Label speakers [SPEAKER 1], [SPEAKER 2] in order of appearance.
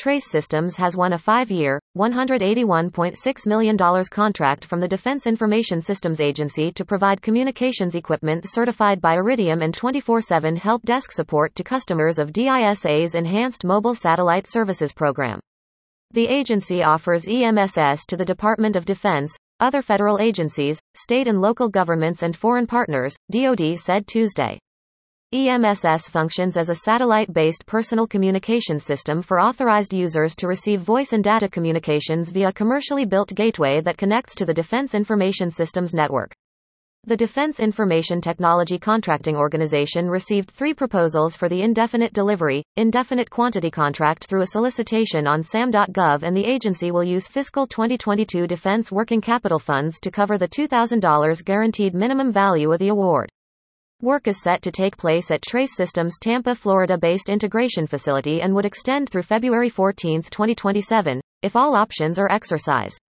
[SPEAKER 1] Trace Systems has won a 5-year, $181.6 million contract from the Defense Information Systems Agency to provide communications equipment certified by Iridium and 24/7 help desk support to customers of DISA's Enhanced Mobile Satellite Services program. The agency offers EMSS to the Department of Defense, other federal agencies, state and local governments and foreign partners, DoD said Tuesday. EMSS functions as a satellite-based personal communication system for authorized users to receive voice and data communications via a commercially built gateway that connects to the Defense Information Systems Network. The Defense Information Technology Contracting Organization received 3 proposals for the indefinite delivery, indefinite quantity contract through a solicitation on SAM.gov, and the agency will use fiscal 2022 defense working capital funds to cover the $2,000 guaranteed minimum value of the award. Work is set to take place at Trace Systems' Tampa, Florida-based integration facility and would extend through February 14, 2027, if all options are exercised.